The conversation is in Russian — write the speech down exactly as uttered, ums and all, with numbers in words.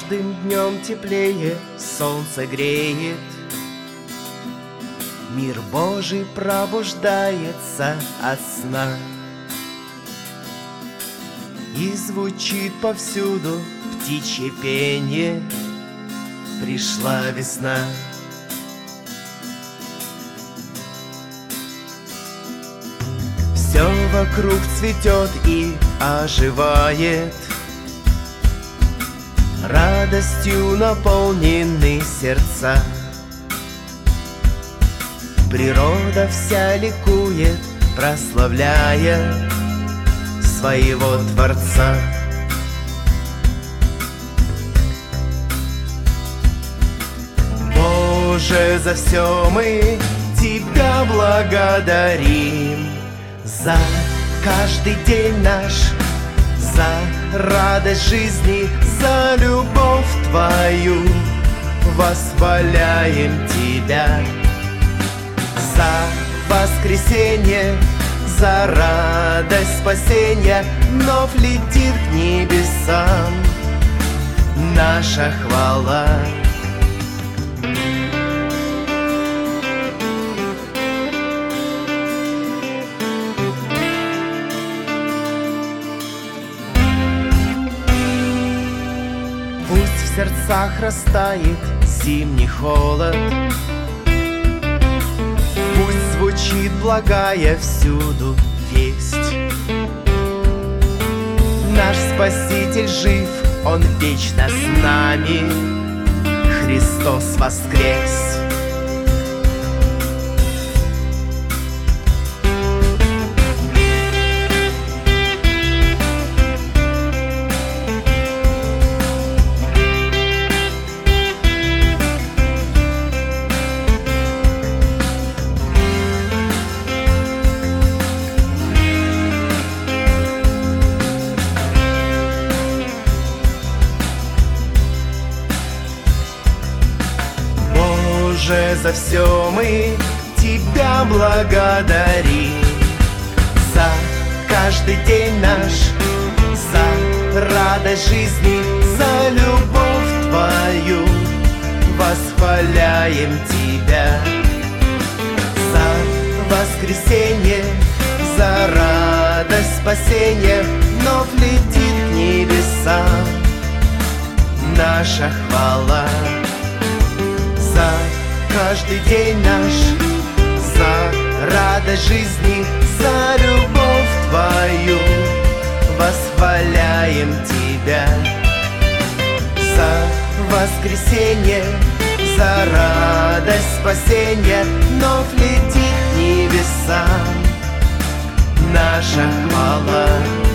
каждым днем теплее солнце греет. Мир Божий пробуждается от сна, и звучит повсюду птичье пение. Пришла весна. Все вокруг цветет и оживает, радостью наполнены сердца. Природа вся ликует, прославляя своего Творца. Боже, за все мы Тебя благодарим, за каждый день наш, за радость жизни, за любовь Твою. Восхваляем Тебя за воскресенье, за радость спасения. Вновь летит к небесам наша хвала. Пусть в сердцах растает зимний холод, пусть звучит благая всюду весть. Наш Спаситель жив, Он вечно с нами, Христос воскрес. Боже, за все мы Тебя благодарим, за каждый день наш, за радость жизни, за любовь Твою. Восхваляем Тебя за воскресенье, за радость спасения. Вновь летит к небесам наша хвала. За каждый день наш, за радость жизни, за любовь Твою. Восхваляем Тебя за воскресенье, за радость спасения. Вновь летит к небесам наша хвала.